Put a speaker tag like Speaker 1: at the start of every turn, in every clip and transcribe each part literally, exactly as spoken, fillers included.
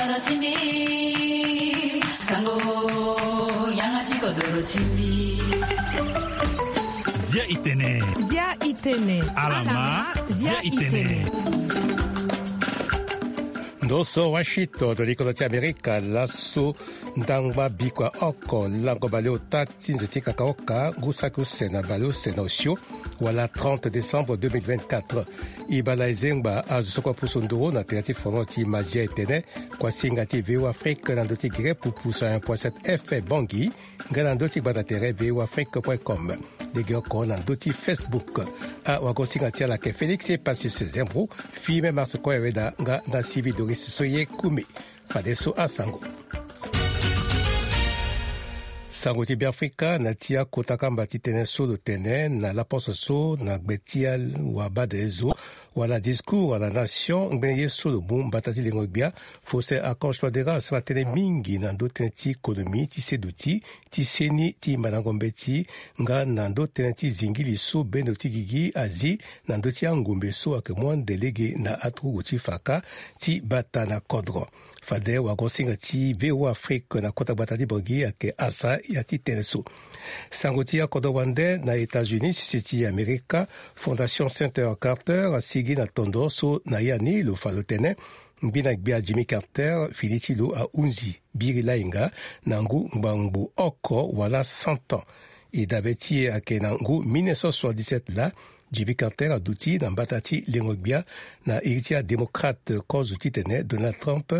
Speaker 1: kodoro chimbi sango yanga chi kodoro chimbi
Speaker 2: Zia itene
Speaker 3: Zia itene
Speaker 2: Alama Zia itene
Speaker 4: Ndoso Washington do likoloti Amerika laso ndangba bikwa oko lango baleo tati nzetika kaoka gusaku sena baleo sena osio wala trente décembre deux mille vingt-quatre ibala ezengba azusokwa pusunduro na terati fonoti mazia etene kwa singati veo Afrique nandoti gire pupusa un point sept F bongi nganandoti banatere veo afrique point com Legoko nandoti Facebook a wagosingatia lake Félix Passis Zembro filme marso kwa weda nga na civi Doris Soye Kume fadeso asango sango tibi Afrika na tia kotakamba titene solo tene na la poso so na gbetia waba de zo wala discours wala nation ngbenye solo bum batati lingobia fose akonshwa de ras la tene mingi na ndote ti ekonomi ti seduti ti seni ti manangombeti nga na ndote ti zingili so bendo ti gigi azi na ndoti angombe so ake mwan delege na atrugo ti faka ti bata na kodro fade wagosinga ti veo Afrique na kota batati bongi ake asa ya ti teneso sango ti akodo wande na États-Unis sisi ti Amerika Fondation Center Carter asigi na tondo so na yani lo falo tene mbina gbia Jimmy Carter filiti lo a unzi biri lainga na ngu mbangbu oko wala cent ans e dabeti ake na ngu mille neuf cent soixante-dix-sept la Jimmy Carter aduti na mbatati lengogbia na iritia démocrate cause ti tene Donald Trump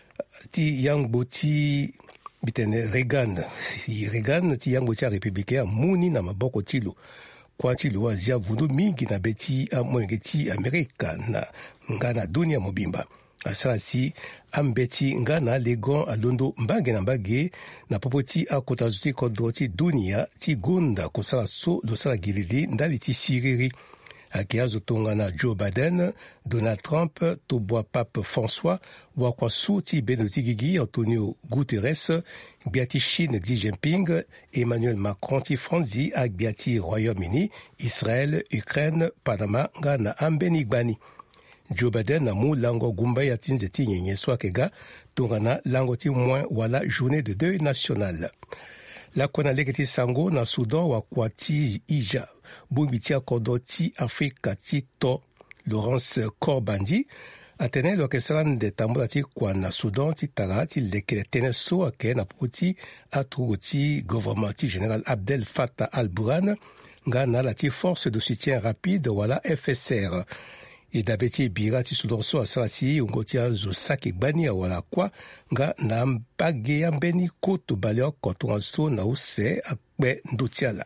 Speaker 4: ti yangbo ti bitene Reagan Reagan ti yangbo ti républicain muni na maboko tilo kwa tilo azia vundu mingi na beti a mwenge ti Amerika na ngana dunia mobimba asala si ambeti ngana legon alondo mbage na mbage na popoti akota zuti kodro ti dunia ti gonda kosala so losala gilili ndali ti siriri ake azotonga na Joe Biden, Donald Trump, tobwa Pape François, wakwa su ti beno ti gigi Antonio Guterres, biati Chine Xi Jinping, Emmanuel Macron ti Franzi ak biati Royaume-Uni, Israël, Ukraine, Panama nga na ambeni gbani. Joe Biden na mu lango gumba ya tinze ti nyenye so akega tonga na lango ti moins wala journée de deuil national. La kona lege ti sango na Soudan wakwa ti ija bungi ti akodo ti Afrika ti to Laurence Korbandi atene lo ke salan de tambula ti kwa na Soudan ti tara ti leke tene so ake na poti atrugo ti gouvernement ti général Abdel Fattah al-Burhan nga na la ti force de soutien rapide wala F S R e dabeti bira ti Soudan so asala si ungo ti azo saki gbani wala kwa nga na mbage ya mbeni koto bale okoto azo na use akpe ndotiala.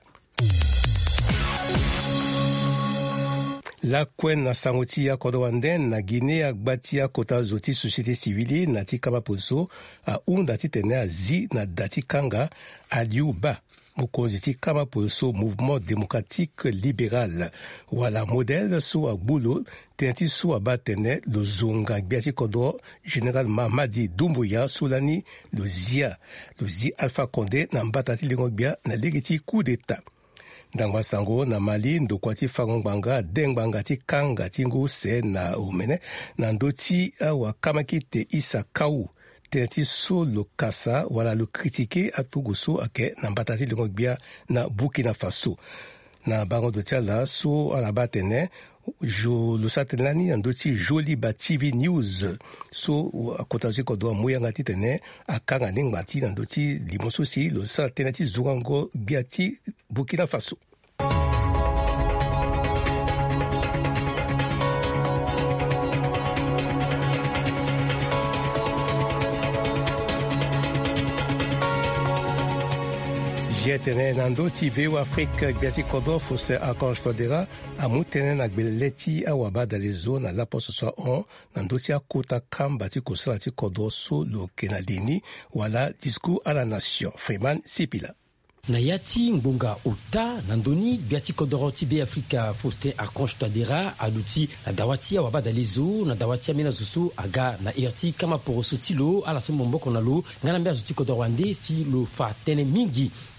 Speaker 4: La kwen na sangoti ya kodo wanden na Guinea agbati ya kota zoti société civile na ti kama poso a unda ti tene a zi na dati kanga aliuba mokonzi ti kama poso mouvement démocratique libéral wala modèle so agbulo tene ti so aba tene lo zonga gbia ti kodo général Mamadi Doumbouya solani lo zia lo zi Alpha Condé na mbata ti lengo gbia na lege ti coup d'état ndangwa sango na Mali ndokwa ti fangongbanga dengbanga ti kanga ti ngu se na umene na ndoti awa kamaki te Issa Kaou tene ti so lo kasa wala lo kritike atugu so ake na mbata ti lengo gbia na Burkina Faso na bango do ti ala so ala ba tene jo lo sa tene lani na ndoti joli ba T V News so akota ti kodo muyanga ti tene akanga ningba ti na ndoti limoso si lo sa tene ti zungango gbia ti Burkina Faso. Jetene nando ti veo Afrique biati kodo fose akonjtodera amutene na gbeleti awaba da lezo na la poso so on nando ti akota kamba ti kosala ti kodo so lo kenalini wala discours à la nation. Freeman Sipila.
Speaker 5: na yati ngbonga ota nandoni biati kodoro ti be Afrika foste akonsh tadera aduti na dawati waba dalizo na dawati amena zusu aga na irti kama poroso tilo ala sombo kona lo ngana mbia zuti kodoro wande si lo fa tene mingi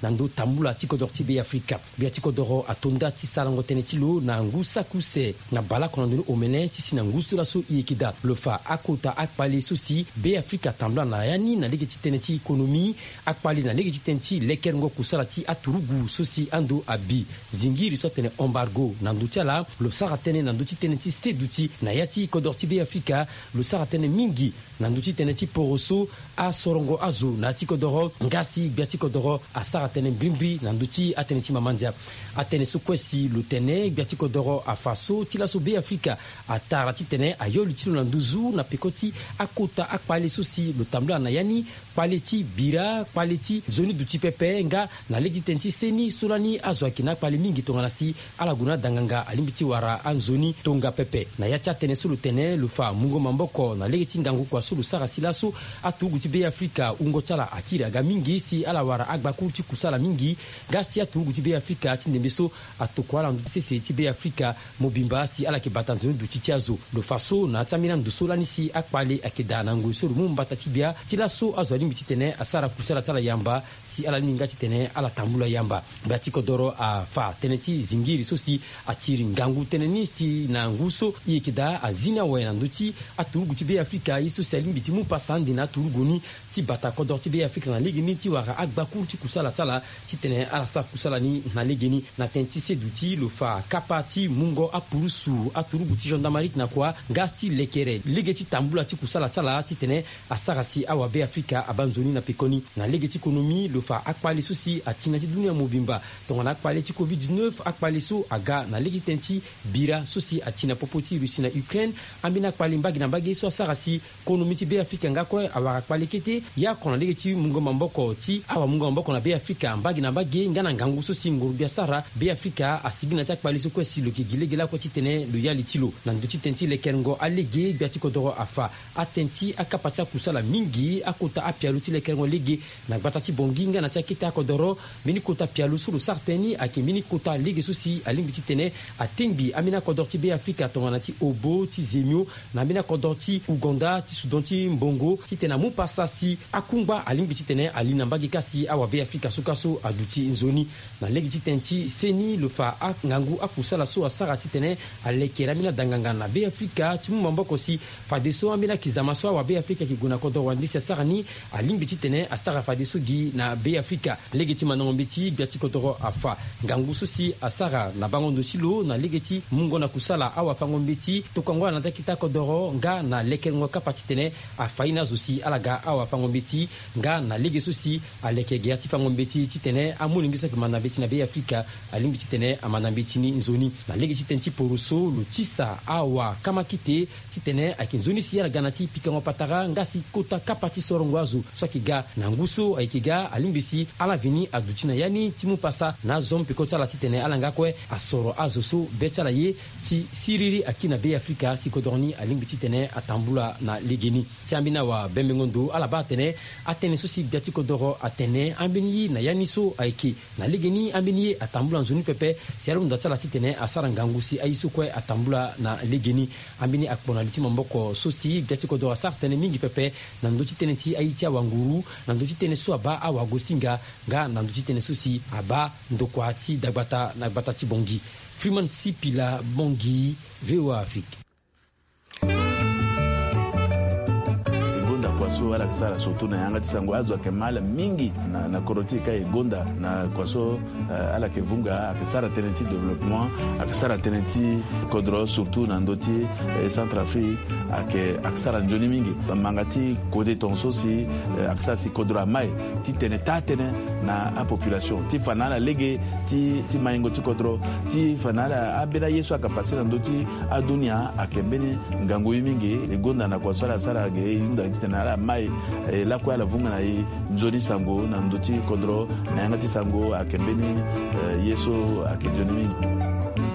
Speaker 5: nando tambula ti kodro ti be Afrika bia ti kodro atonda ti salango tene ti lo na ngusa kuse na bala kono ndino omene ti si na ngusu la so iekida lo fa akota akpali susi be Afrika tambula na yani na lege ti tene ti ekonomi akpali na lege ti tene ti leker ngo kusala ti aturugu susi ando abi zingiri so tene embargo nando ti ala lo sara tene nando ti tene ti seduti na yati kodro ti be Afrika lo sara tene mingi nando ti tene ti poroso a sorongo azo na ti kodoro ngasi bia ti kodoro a sara tene brimbri nando ti atene ti mamandia atene so kwesi lo tene bia ti kodoro a faso ti la so be Afrika a tara ti tene a yolu ti lo nando zu na pekoti a kota a kpale so si lo tambla na yani kpale ti bira kpale ti zoni du ti pepe nga na legi tene ti seni solani azo aki na kpale mingi tonga na si ala guna danganga alimbi ti wara an zoni tonga pepe na ya ti atene so lo tene lo fa mungo mamboko na legi ti ngangu kwa so lo sara si la so a tugu ti be Afrika ungo tala akiri aga mingi si ala wara agbaku ti kusala mingi ga si a tugu ti be Afrika ti ndembe so a toko ala ndu sese ti be Afrika mobimba si ala ke bata nzoni du ti ti azo lo fa so na tamina ndu so lani si akpale akeda na ngu so mu mbata ti bia ti la so azo alimbi ti tene a sara kusala tala yamba si ala ninga ti tene ala tambula yamba ba ti kodoro a fa tene ti zingiri so si a tiri ngangu tene ni si na nguso yekida a zina we na ndu ti a tugu ti be Afrika iso si alimbi ti mu pasandi na tugu ni ti bata kodor ti be Afrika na ligi ni ti wara agbaku ti kusala tala ti tene ala sa kusala ni na ligi ni na tenti seduti lo fa kapa ti mungo a purusu a turugu ti gendarmerie na kwa gasti lekere ligi ti tambula ti kusala tala ti tene a sarasi awa be Afrika abanzoni na pekoni na ligi ti ekonomi lo fa akpali so si atina ti dunia mobimba tonga na akpali ti covid dix-neuf akpali so aga na ligi tenti bira so si atina popoti Russie na Ukraine ambina akpali mbagi na mbagi so sarasi ekonomi ti be Afrika ngako awa akpali kete ya kona ligi ti mungo mamboko ti awa mungo mamboko na be Afrika mbagi na mbagi ngana ngangu so si nguru bia sara be Afrika asigina ti akpali so kwesi lo ke gile gela ko ti tene lo yali ti lo na ndo ti tenti le kerengo alege bia ti kodoro afa atenti akapati akusala mingi akota apialu ti le kerengo lege na gbata ti bongi ngana ti akita kodoro mini kota pialu so lo sarteni ake mini kota lege so si alimbi ti tene atembi amina kodoro ti be Afrika tongana ti obo ti zemio na amina kodoro ti Uganda ti Sudan ti mbongo ti tene mu pasa si akungba alimbi ti tene alina mbagi kasi awa be Afrika so kaso aduti nzoni na legi ti tenti seni lo fa ngangu akusala so asara ti tene alekera mina danganga na be Afrika ti mu mamboko si fadeso amina kizama so awa be Afrika ki guna kodoro wandi se sara ni alimbi ti tene asara fadeso gi na be Afrika legi ti manongombe ti bia ti kodoro afa ngangu so si asara na bangondo ti lo na legi ti mungo na kusala awa fangombe ti tokango na takita kodoro nga na lekengo kapati tene afaina zo si alaga awa fangombe ti nga na legi so si aleke gia ti fangombe ti ti tene amuni ngisa ke manambe ti na be Afrika alimbi ti tene amanambe ti ni nzoni na legi ti tenti poroso lo tisa awa kamakite ti tene aki nzoni si alaga na ti pikango patara ngasi kota kapati sorongo azo so ki ga na nguso ayiki ga alimbi si ala vini aduti na yani ti mu pasa na zom pikota la ti tene alanga kwe asoro azo so betala ye si siriri aki na be Afrika si kodorni alimbi ti tene atambula na legeni ti ambina wa bembengondo ala ba tene atene so si biati kodoro atene ambini na yani so ayiki na legeni ambini atambula nzoni pepe si alu ndatala ti tene asara ngangu si aiso kwe atambula na legeni ambini akpona liti mamboko so si biati kodoro asar tene mingi pepe na ndoti tene ti aiti awanguru na ndoti tene so aba awagosinga nga na ndoti tene so si aba ndokwa ti dagbata na gbata ti bongi Freeman Sipila Bongi V O A Afrique.
Speaker 3: Kwaso ala kisara sotu na yanga tisango azo akemala mingi na, na korotika egonda na kwaso uh, ala kevunga akisara tenenti development akisara tenenti kodro surtout na ndoti eh, Centrafrique ake akisara njoni mingi mangati kode tonso si uh, akisara si kodro amai ti tene tatene na a population ti fanala lege ti ti maingo ti kodro ti fanala abena yesu akapasi na ndoti adunia akembeni ngango mingi egonda na kwaso ala sara ge inda tena ala mai eh, la kwa la vunga na i nzoni sango na ndoti kodro na yanga ti sango akembeni eh, yeso akejoni mingi.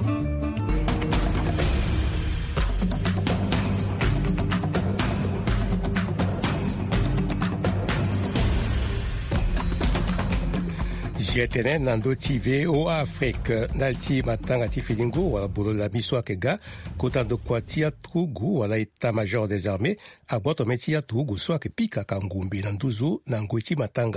Speaker 4: Jetene nando ti V O A Afrique nalti matanga ti filingo wala bolo la miso akega kotando kwa tia trugu wala état-major des armées aboto metia trugu so ake pika kangumbi na nduzu na ngoiti matanga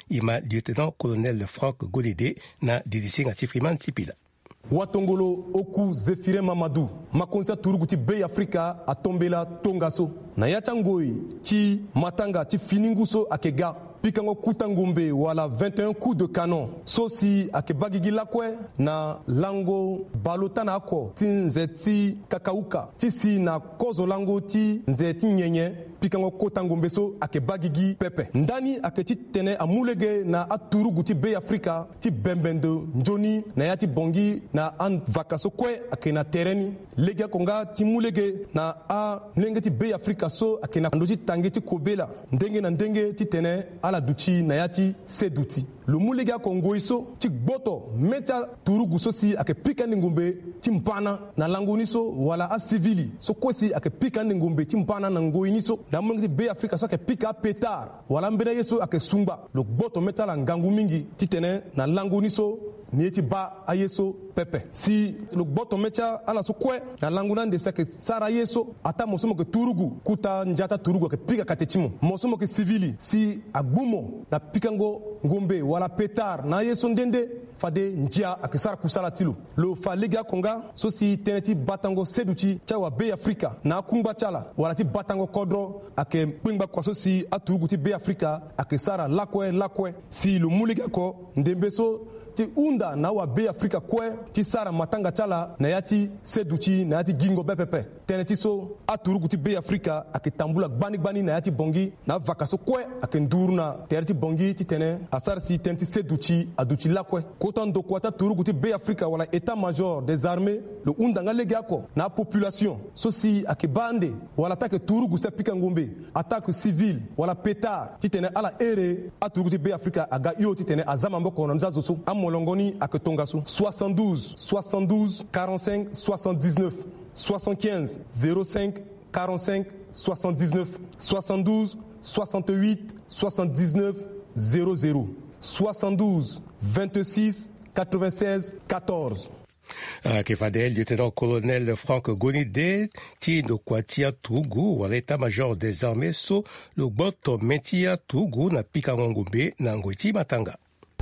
Speaker 4: ima lieutenant-colonel Franck Golide na didisi ngati Freeman Sipila.
Speaker 6: Watongolo oku Zefire Mamadou makonza turuguti Bay Africa atombela tongaso na yachangoi ti matanga ti fininguso akega pikango kutangombe wala vingt et un coups de canon sosi akebagigi lakwe na lango balotana ako ti nzeti kakauka ti si na kozo lango ti nzeti nyenye pikango kotangombe so akebagigi pepe ndani aketi tene amulege na aturugu ti Bay Africa ti bembendo njoni na yati bongi na an vakaso kwe akena tereni legia konga ti mulege na a nenge ti Bay Africa so akena ndoti tange ti kobela ndenge na ndenge ti tene ala duti na yati seduti lo mulega kongo iso ti gboto metia turugu so si ake pikandi ngumbe ti mpana na langoni so wala a civili so kwesi ake pikandi ngumbe ti mpana na ngoini so na mungi ti Bay Africa so ake pika petar wala mbena yeso ake sumba lo gboto metia la ngangu mingi ti tene na langoni so ni ti ba ayeso pepe si lo gboto metia ala so kwe na languna nde sake sara yeso ata mosomo ke turugu kuta njata turugu ke pika katetimo mosomo ke civili si agbumo na pikango ngombe wala petar na yeso ndende fade njia akisara kusala tilo lo fa lega konga so si teneti batango seduti chawa Bay Africa na kumba chala wala ti batango kodro ake pingba kwa so si aturugu ti Bay Africa akisara lakwe lakwe si lo muliga ko ndembe so ti unda na wa Bay Africa kwe ti sara matanga chala na yati seduti na yati gingo bepepe teneti so aturugu ti Bay Africa akitambula gbani gbani na yati bongi na vakaso kwe akenduruna tereti bongi ti tene asar si teneti seduti aduti lakwe kotan do kwata turugu ti Bay Africa wala état major des armées le unda ngalege ako na population so si akibande wala take turugu se pika ngombe attaque civile wala pétard ti tene ala ere aturugu ti Bay Africa aga yo ti tene azama mboko na mzazo so molongoni aketongasu soixante-douze soixante-douze quarante-cinq soixante-dix-neuf soixante-quinze zéro cinq quarante-cinq soixante-dix-neuf soixante-douze soixante-huit soixante-dix-neuf zéro zéro soixante-douze vingt-six quatre-vingt-seize quatorze.
Speaker 4: Kefadel, lieutenant-colonel Franck Golide, ti no kwatia tugu wala état-major des armées so lo gboto metia tugu na pika ngombe na ngoti matanga.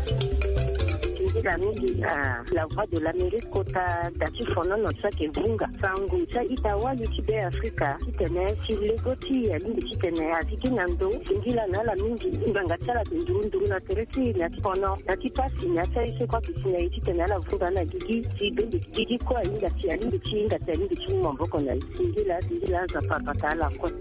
Speaker 7: La mingi la voix de l'Amérique kota dati fono no tsake vunga sangu cha itawa yuti Bay Africa kitene si legoti ya lingi kitene atiki nando singila na la mingi nganga tsala ndurundu na tereti na fono na tipasi na tsaise kwa kitene yuti tene la vunga na gigi si bendi gigi kwa inga ti ya lingi ti inga ti lingi ti mboko na singila singila za papa la kwa.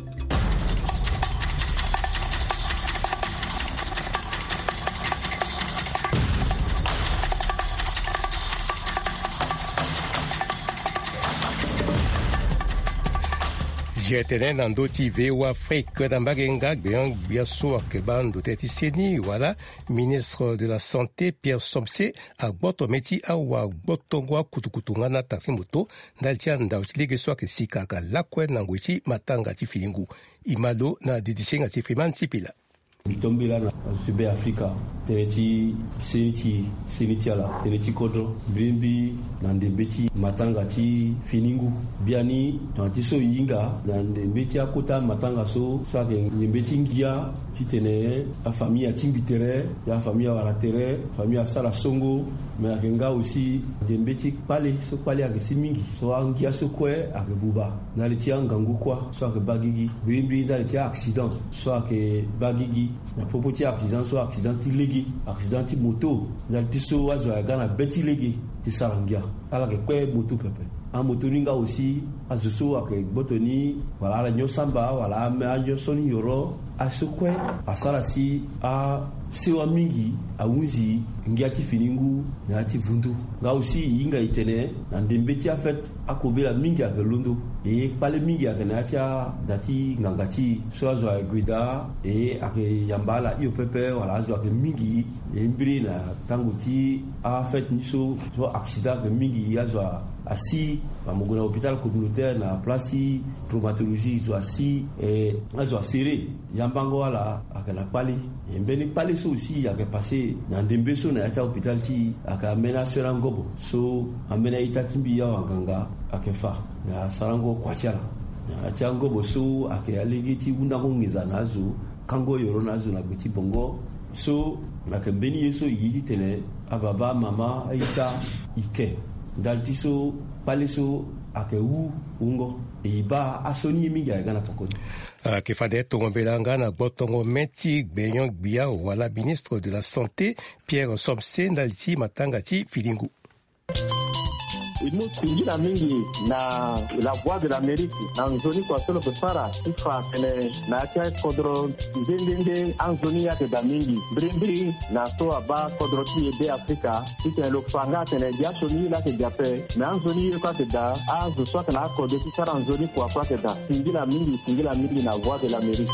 Speaker 4: Jetene nando ti vewa Afrique na mbagenga gbeang biaso akebando teti seni wala ministre de la santé Pierre Somse agboto meti awa gboto ngwa kutukutunga na taxi moto ndaltia ndautilege so akesika ka lakwe nangwiti matanga ti filingu imalo na didisenga ti Freeman Sipila.
Speaker 8: Mitombila na Bay Africa teneti seniti seniti ala teneti kodro bimbi na ndembeti matanga ti finingu biani na ti so yinga na ndembeti akota matanga so so ake ndembeti ngia ti tene a famille a timbitere ya famille wala tere famille a sala songo mais akenga aussi ndembeti pale so pale ake simingi so angia so kwe ake buba na leti ngangu kwa so ake bagigi bimbi na leti accident so ake bagigi na popo ti accident so accident ti legi accident ti moto na ti so azo ya gana beti legi ti sarangia ala ke kwe moto pepe a moto ninga aussi azo so ake botoni wala ala nyo samba wala a nyo soni yoro a so kwe a sala si a sewa mingi a unzi ngia ti finingu na ti vundu nga aussi yinga itene na ndembe ti a fait a kobela mingi ake londo e pale mingi ake na ti a dati ngangati so azo a guida e ake yambala iyo pepe wala azo ake mingi e mbiri na tangu ti a fait ni so so accident ake mingi azo a asi bamogona hôpital communautaire na place traumatologie zo asi e azo a serré yambango wala ake na pali e mbeni pali so aussi ake passé na ndembe so na yata hôpital ti ake amena sera ngobo so amena ita timbi ya wanganga ake fa na sarango kwatiala na yata ngobo so ake alegi ti unda ngongeza nazo kango yoro nazo na biti bongo so ake mbeni ye so yidi tene ababa mama aita ike dalti so pale so ake wu ungo iba asoni mingi agana pokoni
Speaker 4: Uh, Kefade Tongombelanga na Botongo Meti Gbenyon Gbia wala ministre de la Santé Pierre Somse Ndaliti Matangati Filingu.
Speaker 9: Iliyotingira mingi na la voix de l'Amérique na nzoni kwa solo kusara ifa kene na kia kodro ndende anzoni yake da mingi brimbi na so aba kodro ti ebe Afrika ite lo fanga kene jasho ni la ke jape na anzoni ye kwa da azu so kana kodro ti sara anzoni kwa kwa da tingira mingi tingira mingi na voix de l'Amérique.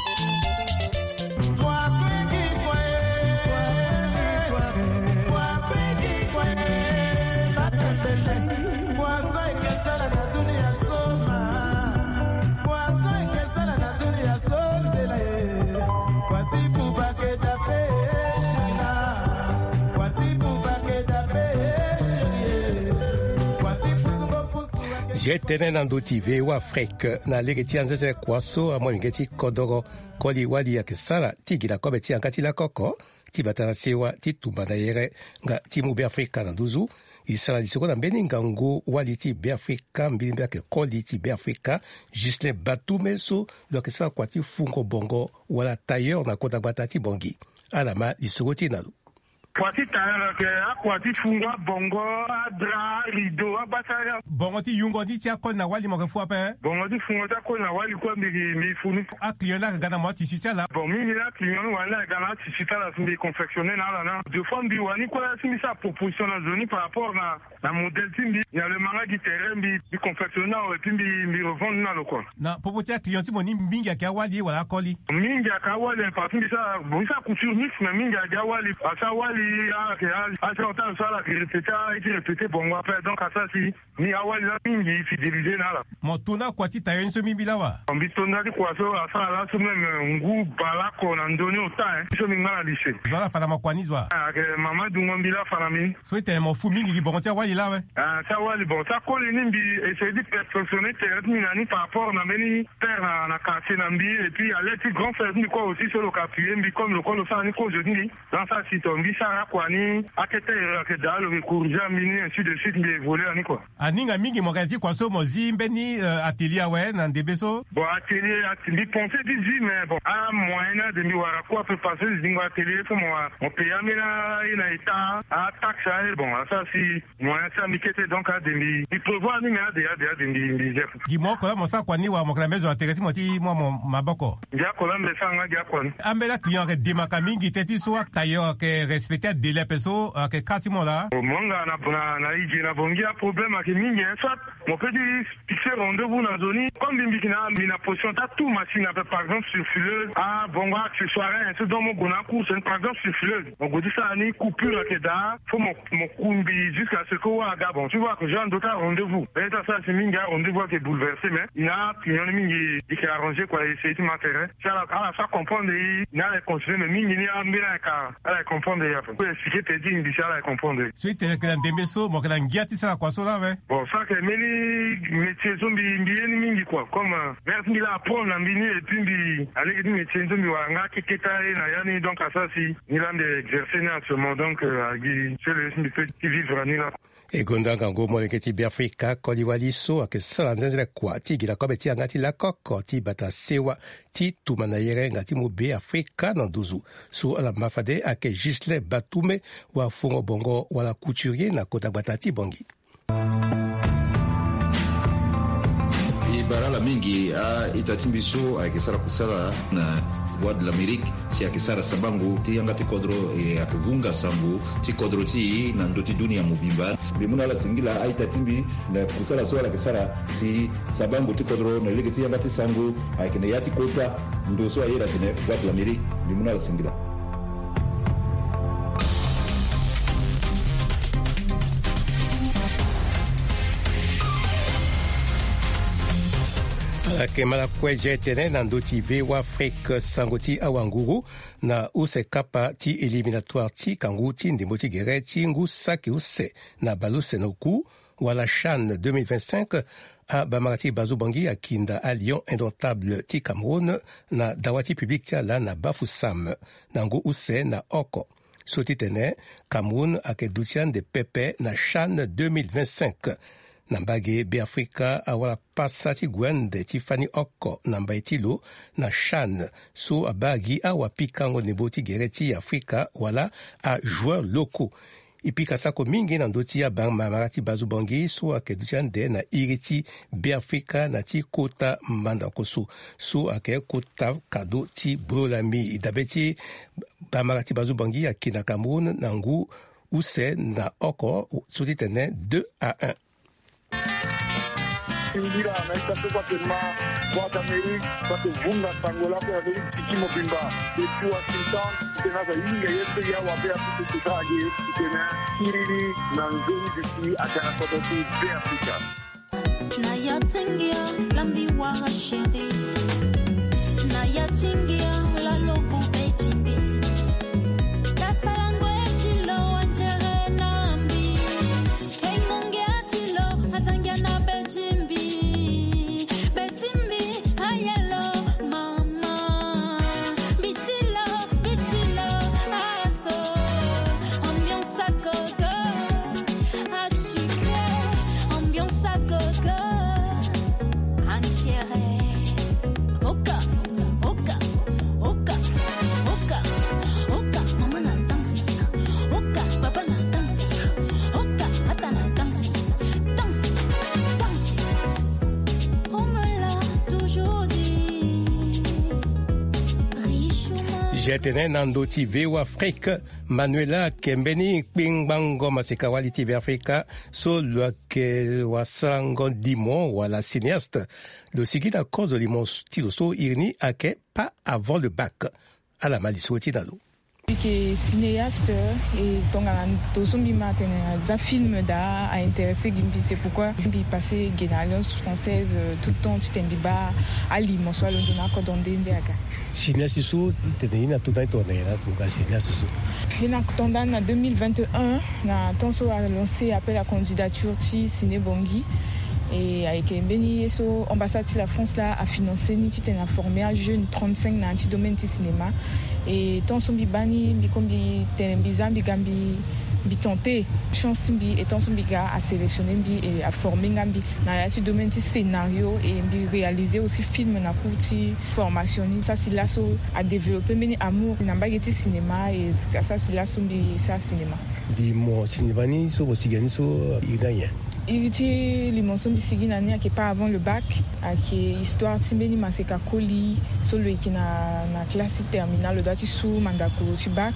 Speaker 4: Jetene nando tive wa Afrique na legeti anzese kwaso amoni geti kodoro koli wali ya kesala tigira kobe ti ankati la koko ti batana sewa ti tumana yere nga timu be Afrika na duzu isala disoko na mbeni ngango wali ti be Afrika mbili mbake koli ti be Afrika Gislin Batume so lo kesala kwa ti fungo bongo wala tailleur na kota gbata ti bongi alama disoko ti nalu.
Speaker 10: Kwati tayara ke akwati fungwa bongo adra rido abasaya
Speaker 11: bongo ti yungo ti tia kon na wali mo ke fu ape
Speaker 10: bongo ti fungo ta kon na wali ko mi mi funu
Speaker 11: a client la gana mo ti sita la
Speaker 10: bon mi la client wala gana ti sita la sindi confectionner na la na de fois bi wani ko la simi sa proposition na zoni par rapport na na modèle timbi ya le manga di terrain bi bi confectionner et puis bi bi revendre na lo ko
Speaker 11: na popo tia client ti mo ni mingi ka wali wala koli
Speaker 10: mingi ka wali par exemple ça bon ça couture mix mais mingi ka wali asa wali ah que ah ça entend ça la répéter et répéter bon après donc ça si ni awali la mingi fidéliser na la
Speaker 11: mo tuna kwa ti tayo nso mimbi la wa
Speaker 10: on bitona di kwa so asa la so même ngu balako na ndoni ota hein so minga la lycée
Speaker 11: voilà fala makwanizwa
Speaker 10: ah que mama dungombi la fala mi
Speaker 11: so ite mo fu mingi bon ti wali la we
Speaker 10: ah ça wali bon ça colle nimbi essayer de perfectionner terre minani par rapport na meni terre na quartier nambi et puis aller ti grand frère ni quoi aussi sur le capier mbi comme le colo ça ni ko je dis dans ça si tombi ça quoi ni akete ke dalo ke kurja mini ainsi de suite mais voler ani quoi
Speaker 11: aninga mingi mo kati kwa so mo zimbe ni uh, atelier ouais na ndebeso
Speaker 10: bon atelier atelier penser dit mais bon à moyen de mi wara quoi peut passer zingo atelier pour moi on paye amena ina eta à taxe bon ça si moyen ça mi kete donc à demi il prévoit ni mais de de de mi je
Speaker 11: gi mo ko mo sa kwa ni wa mo kala mezo atelier mo ti mo mo maboko
Speaker 10: ja ko la me sa nga ja ko
Speaker 11: ambela client ke demaka mingi teti so tailleur ke respecter délai peso ke kati mo la
Speaker 10: monga na na na ije na bongia problème ke mingi soit mon petit fixer rendez-vous na zoni comme bimbi na na position ta tout machine par exemple sur fileuse ah bongo accessoire c'est dans mon gona course par exemple sur fileuse on go dit ça ni coupure ke da faut mon mon kumbi jusqu'à ce que wa ga bon tu vois que j'ai un d'autres rendez-vous et ça ça c'est mingi rendez-vous qui est bouleversé mais il a client mingi qui a arrangé quoi essayer de m'intérêt ça la à ça comprendre il n'a les considérer mais mingi ni a mbela ka ala comprendre ya pour expliquer te dit il ça comprendre
Speaker 11: suite que dans demeso mo que dans giati ça quoi ça là ouais
Speaker 10: bon ça que meni métier zombie mbieni mingi quoi comme vers mi la prendre la mini et puis mbi aller dire métier zombie wa nga kiketa na yani donc ça si ni là d'exercer en ce moment donc agi c'est le petit vivre ni là
Speaker 4: e gondanga ngo mo ngeti bi Afrika ko di waliso ake sala nzenzele kwa ti gira ko beti ngati la koko ti bata sewa ti tumana yere ngati mo bi Afrika na duzu so ala mafade ake Gislin Batume wa fungo bongo wala couturier na kota batati bongi
Speaker 12: barala mingi a itatimbiso akisara kusala na voix de l'Amérique si akisara sabangu ti angati kodro e akivunga sambu ti kodro ti na ndoti dunia mubimba bimuna la singila a itatimbi na kusala so akisara si sabangu ti kodro na lege ti angati sangu akine yati kota ndoso ayera tene voix de l'Amérique bimuna la singila
Speaker 4: kemala kweje tene na ndoti ve wa Afrique sangoti awanguru na use kapa ti eliminatoire ti kangu ti ndembo ti gere ti ngu saki use na baluse no ku wala CHAN deux mille vingt-cinq a bamarati bazubangi akinda a Lion indomptable ti Cameroun na dawati public ti ala na Bafoussam na ngu use na oko. So ti tene Cameroun ayeke duti de pepe na CHAN deux mille vingt-cinq. Na mbage Beafrika awala pasa ti gwende ti fani oko na mbaye ti lo na CHAN so abagi awa pikango nebo ti gere ti Afrika wala a joueurs locaux. I pika sako mingi na ndö ti abang mamara ti bazubangi so ayeke duti ande na iri ti Beafrika na ti kota mbandako so so ayeke kota kado ti Bolami. I dabe ti bamara ti bazubangi ayeke na Cameroun na ngu use na oko so ti tene deux à un.
Speaker 13: Indira naitatu kwa tema kwa Amerika kwa vunga tangola kwa Amerika kimo bimba depuis Washington tena za inga yetu ya wapea kitu kitaje tena kiriri na ngoni disi akana kwa tosi Afrika
Speaker 14: na yatingia lambi wa sheri na yatingia la lobu betimbi kasalango etilo wanjere nambi kaimonge atilo azangia na betimbi
Speaker 4: Jetene nando ti veo Afrique Manuela Kembeni Pingbango Masekawali ti Afrika so le ke wasango dimo wala cinéaste le sigina cause limon tiro so irni ake pas avant le bac à la malisoti dalo.
Speaker 15: Que cinéaste et donc tout son bima tene za film da a intéressé Gimbi, c'est pourquoi Gimbi passé Alliance française tout le temps tu t'embiba ali mon soit le dona ko donde ndeka
Speaker 4: cinéaste so tene ina tout dans tourner là pour cinéaste so
Speaker 15: ina tonda na deux mille vingt et un na tonso a lancé appel à candidature ti Ciné Bongi et avec Beni so ambassade de la France là a financé ni ti a formé un jeune trente-cinq na anti domaine ti cinéma et ton sombi bani bi kombi tenembizambi gambi bi tenté chance bi et ton sombi ga a sélectionné bi et a formé gambi na anti domaine ti scénario et bi réaliser aussi film na kuti formation ça c'est là so a développer meni amour na mbageti cinéma et ça c'est là sombi ça cinéma
Speaker 4: di mo cinéma ni so bo sigani so idanya
Speaker 15: iriti limonso bisigi na nia qui pas avant le bac qui histoire timbeni maseka koli solo qui na na classe terminale doit sous mandako ci bac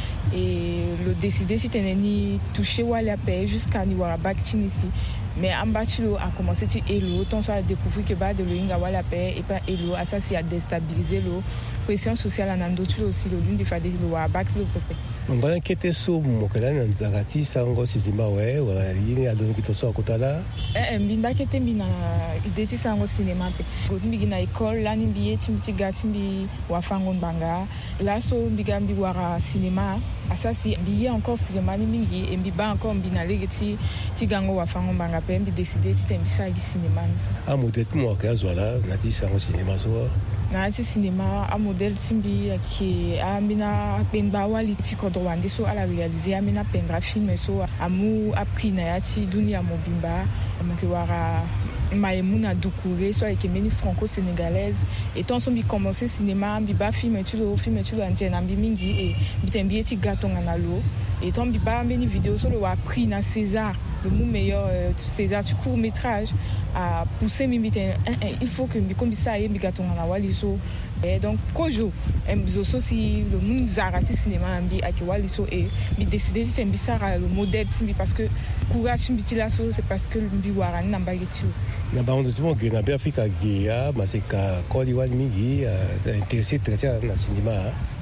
Speaker 15: et le décider si teneni toucher wala paye jusqu'à ni wara bac ici mais en bachelor a commencé ti elo ton soit découvrir que ba de l'inga wala paye et pas elo ça c'est à déstabiliser le pression sociale en andotu aussi le l'une des fades le wara bac le peuple
Speaker 4: on va inquiéter sur mon calendrier nzagati sango si Zimbabwe wala yini adoni kitoso akotala
Speaker 15: eh mbimba kete mbina ideti sango cinéma pe godimbi na école la ni biye timiti gatimbi wa fango banga la so mbigambi wara cinéma asasi biye encore cinéma ni mingi et mbiba encore mbina legeti tigango wa fango banga pe mbi décider ti tembisa gi cinéma
Speaker 4: a modèle mo ka zwala na ti sango cinéma so
Speaker 15: na ti cinéma a modèle timbi qui a mina penba wali ti kodwande so ala réaliser amina pendra film so amu appris na yati dunia mobimba amuke wara maemuna dukure so avec meni franco-sénégalaise et tant sombi commencer cinéma biba film tu le film tu l'antenne ambi mingi et bitembi ti gatonga na lo et tant biba meni vidéo so le wa prix na César le mot meilleur euh, César du court métrage a poussé mi biten il faut que mi kombi ça et mi gatonga na wali so et donc kojo emzo so si le monde zarati cinéma ambi aki wali so et mi décider si embi ça le modèle timbi parce que courage timbi ti la so c'est parce que mbi warani na mbageti
Speaker 4: na baondo tumo ke na Afrika gia maseka koli wali mingi intéressé très na cinéma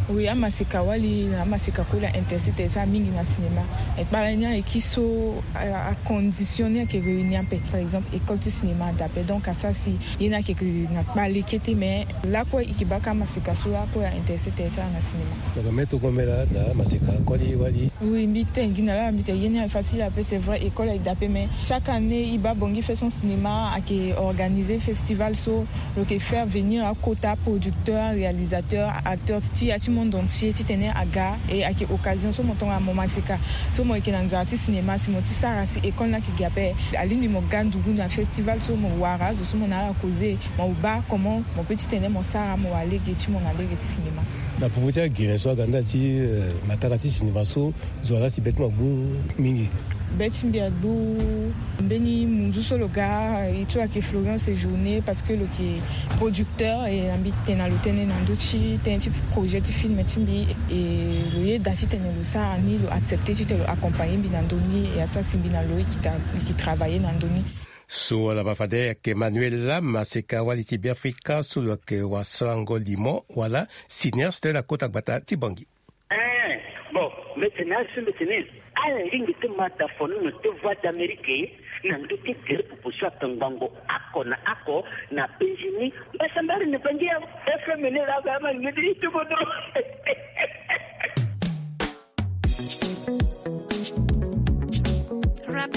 Speaker 15: Oui, amasika wali na amasika kula intensité ça mingi na cinéma. Et par exemple, qui sont à conditionner que réunir par exemple école de cinéma d'après. Donc à ça si il y en a qui n'a pas les quêter mais là quoi ikibaka masika sura pour intensité ça na cinéma.
Speaker 4: Donc mettre comme là na masika kwali wali.
Speaker 15: Oui, mbite ngina la mbite yene facile à c'est vrai école d'après mais chaque année Iba Bongi fait son cinéma à qui organiser festival so le qui faire venir à quota producteurs, réalisateurs, acteurs ti à tout monde entier ti tenait à gars et à qui occasion so monton à momasika so mo ikenanza artiste cinéma si moti sara si école na ki gapé aline mo gandugu na festival so mo wara so mo na la causer mo ba comment mon petit tenait mon sara mo aller ki ti mo na aller ti cinéma
Speaker 4: la propriété guerre so ganda ti matarati cinéma so zoala si bêtement bu mingi
Speaker 15: Betty Mbiadou, Beni Munzuso le gars, il trouve que Florian séjourné parce que le qui producteur et habite dans le tenant dans d'autres un petit projet de film et le d'acheter tenant le ça ni le accepter tu te accompagner binandoni et ça c'est binaloï qui qui travaillait dans doni.
Speaker 4: So la bafade que Manuela Maseka waliti Biafrika sur le que wasango limo wala cinéaste la Kota Gbata Tibangi.
Speaker 16: Eh bon maintenant c'est maintenant à la ligne de mataphone de voix d'Amérique na ndoki tere proposition tangango ako na ako na Benjamin basambali ne bangia F M ne la kama ngidi tukodo
Speaker 14: Rap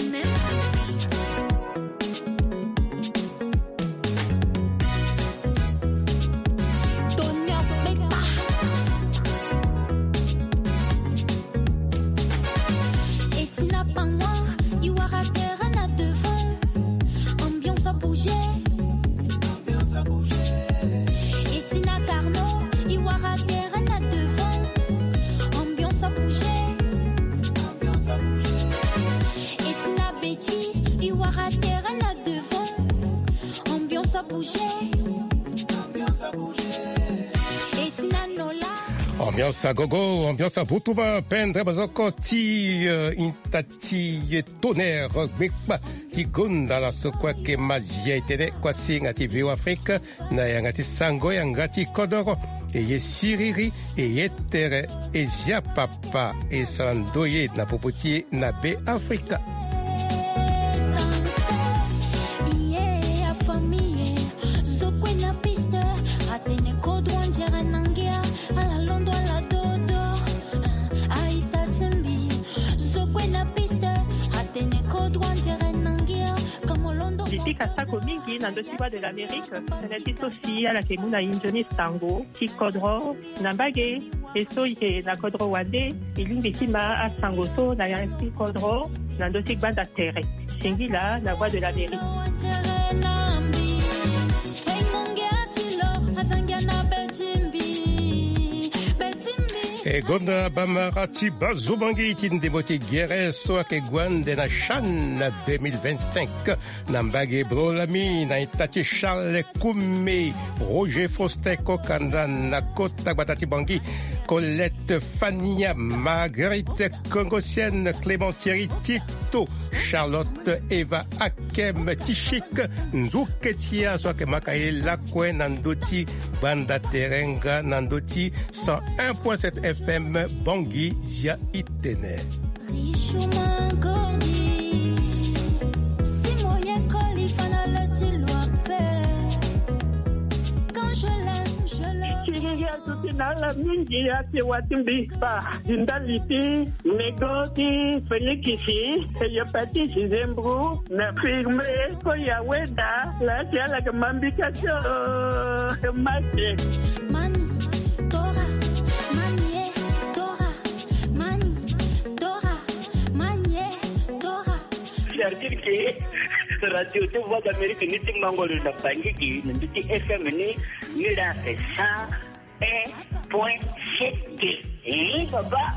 Speaker 4: Ambiance à gogo, ambiance à Boutouba, pendre bazoko ti uh, intati tonnerre gbekpa ti gonda la sokwa ke mazia itene kwa singa ti Veo Afrique na yangati sango yangati kodoro e ye siriri e ye tere e zia papa e sandoye na popoti na Be Africa.
Speaker 17: Kasako mingi na ndosi wa de l'Amérique nalati sosi ala ke muna injoni sango ti kodro na mbage eso ike na kodro wande ilingi sima a sango so na yansi kodro na ndosi banda tere shingila na voix de l'Amérique.
Speaker 4: E gonda bamarati bazubangi tinde moti guerre so ke gwande na chan deux mille vingt-cinq nambage brolami na itati Charles Koumé Roger Faustin Kokanda na Kota Gbata Tibangi Colette Fania Marguerite Congosienne Clément Thierry Tito Charlotte Eva Akem Tichik Nzuketia so ke makaye lakwe nandoti banda terenga nandoti cent un virgule sept F M Bangui Zia Itene.
Speaker 17: Nala mingi ya te watimbi pa dindaliti negoti felikisi ya pati zembru na firme ko ya weda la jala kamambika so mate
Speaker 14: mani tora manie tora mani tora manie tora
Speaker 16: c'est-à-dire que radio de voix d'Amérique ni timangolo na bangiki ndi F M ni ni la ça un point sept. Eh, papa.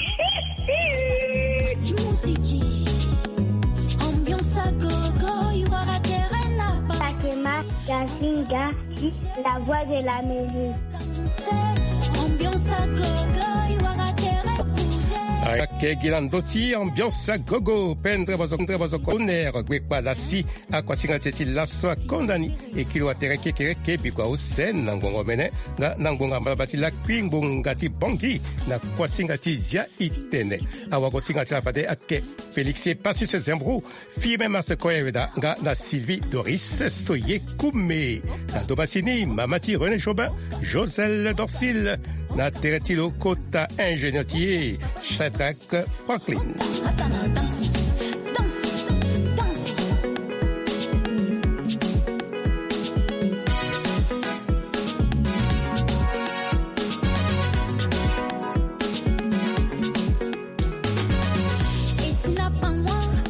Speaker 14: Musique. Ambiance à gogo, il y aura terrain.
Speaker 18: Takema, Gazinga, la voix de l'Amérique.
Speaker 14: Ambiance à gogo, il y aura terrain.
Speaker 4: ke gilandoti ambiance a gogo pendre bazongre bazokoner gwekpa lasi akwasinga teti laso akondani ekilo atereke kereke bikwa usen nangongo mene nga nangonga mbabati la kwingbonga ti bongi na kwasinga ti zia itene awako singa ti afade ake Félix Passis Zembro fime masekoyeda nga na Sylvie Doris Soye Koumé na Dobasini Mamati René Jobin Joselle Dorsil na Teretilo Kota Ingénieur Shadrach Franklin.